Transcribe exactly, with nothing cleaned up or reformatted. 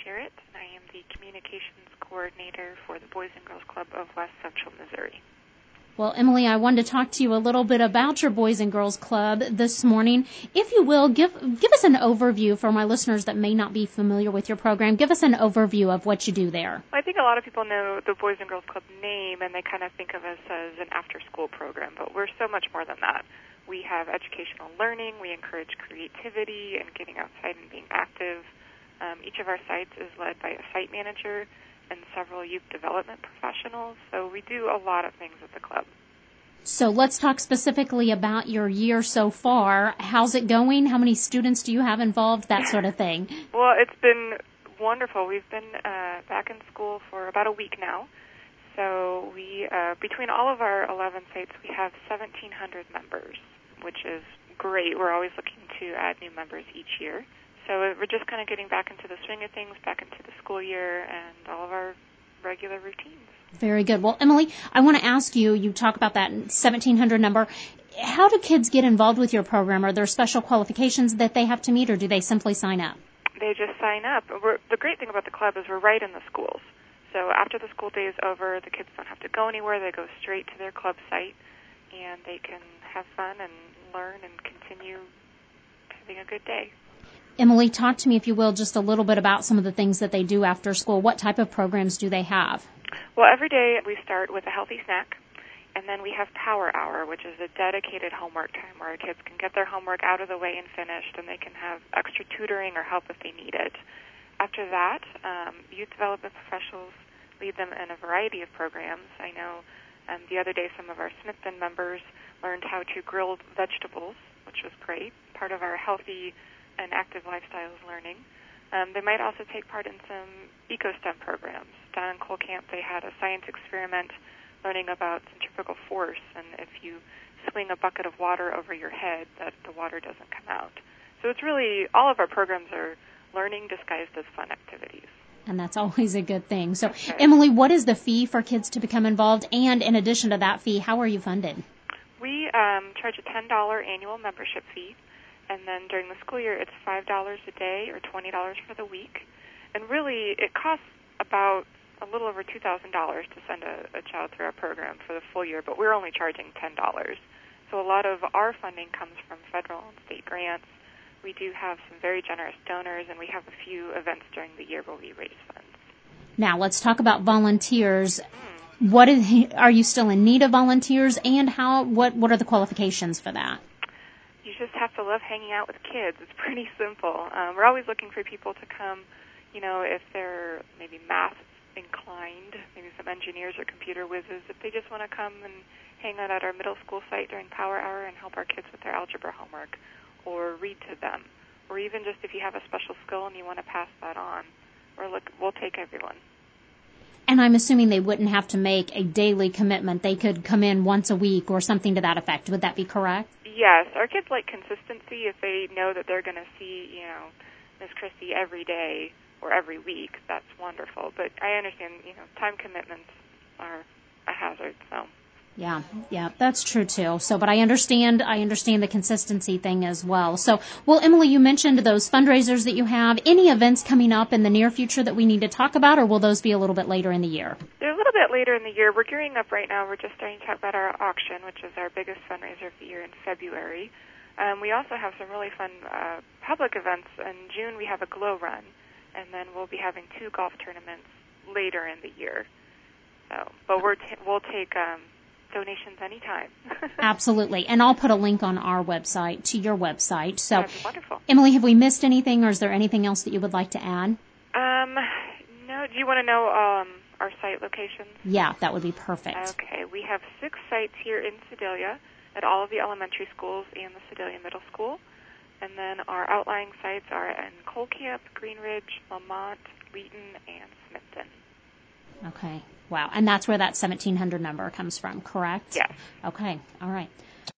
Jarrett, and I am the Communications Coordinator for the Boys and Girls Club of West Central Missouri. Well, Emily, I wanted to talk to you a little bit about your Boys and Girls Club this morning. If you will, give give us an overview for my listeners that may not be familiar with your program. Give us an overview of what you do there. I think a lot of people know the Boys and Girls Club name, and they kind of think of us as an after-school program, but we're so much more than that. We have educational learning. We encourage creativity and getting outside and being active. Um, each of our sites is led by a site manager and several youth development professionals, so we do a lot of things at the club. So let's talk specifically about your year so far. How's it going? How many students do you have involved? That sort of thing. Well, it's been wonderful. We've been uh, back in school for about a week now. So we, uh, between all of our eleven sites, we have seventeen hundred members, which is great. We're always looking to add new members each year. So we're just kind of getting back into the swing of things, back into the school year, and all of our regular routines. Very good. Well, Emily, I want to ask you, you talk about that seventeen hundred number. How do kids get involved with your program? Are there special qualifications that they have to meet, or do they simply sign up? They just sign up. We're, the great thing about the club is we're right in the schools. So after the school day is over, the kids don't have to go anywhere. They go straight to their club site, and they can have fun and learn and continue having a good day. Emily, talk to me, if you will, just a little bit about some of the things that they do after school. What type of programs do they have? Well, every day we start with a healthy snack, and then we have Power Hour, which is a dedicated homework time where our kids can get their homework out of the way and finished, and they can have extra tutoring or help if they need it. After that, um, youth development professionals lead them in a variety of programs. I know um, the other day some of our Smithton members learned how to grill vegetables, which was great, part of our healthy and active lifestyles learning. Um, they might also take part in some eco-STEM programs. Down in Cole Camp, they had a science experiment learning about centrifugal force, and if you swing a bucket of water over your head, that the water doesn't come out. So it's really, all of our programs are learning disguised as fun activities. And that's always a good thing. So, Okay. Emily, what is the fee for kids to become involved? And in addition to that fee, how are you funded? We um, charge a ten dollars annual membership fee. And then during the school year, it's five dollars a day or twenty dollars for the week. And really, it costs about a little over two thousand dollars to send a, a child through our program for the full year, but we're only charging ten dollars. So a lot of our funding comes from federal and state grants. We do have some very generous donors, and we have a few events during the year where we raise funds. Now, let's talk about volunteers. Mm. What is, are you still in need of volunteers, and how? What, what are the qualifications for that? You just have to love hanging out with kids. It's pretty simple. Um, we're always looking for people to come, you know, if they're maybe math inclined, maybe some engineers or computer whizzes, if they just want to come and hang out at our middle school site during Power Hour and help our kids with their algebra homework, or read to them, or even just if you have a special skill and you want to pass that on, or look, we'll take everyone. And I'm assuming they wouldn't have to make a daily commitment. They could come in once a week or something to that effect. Would that be correct? Yes. Our kids like consistency. If they know that they're going to see, you know, Miss Christie every day or every week, that's wonderful. But I understand, you know, time commitments are a hazard, so. Yeah, yeah, that's true too. So, but I understand, I understand the consistency thing as well. So, well, Emily, you mentioned those fundraisers that you have. Any events coming up in the near future that we need to talk about, or will those be a little bit later in the year? They're a little bit later in the year. We're gearing up right now. We're just starting to talk about our auction, which is our biggest fundraiser of the year in February. Um, we also have some really fun uh, public events. In June, we have a glow run, and then we'll be having two golf tournaments later in the year. So, but we're t- we'll take um, donations anytime. Absolutely. And I'll put a link on our website to your website. So, that's wonderful. Emily, have we missed anything, or is there anything else that you would like to add? Um, no. Do you want to know um, our site locations? Yeah, that would be perfect. Okay. We have six sites here in Sedalia at all of the elementary schools and the Sedalia Middle School. And then our outlying sites are in Cole Camp, Green Ridge, Lamont, Wheaton, and Smithton. Okay. Wow. And that's where that seventeen hundred number comes from, correct? Yes. Okay. All right.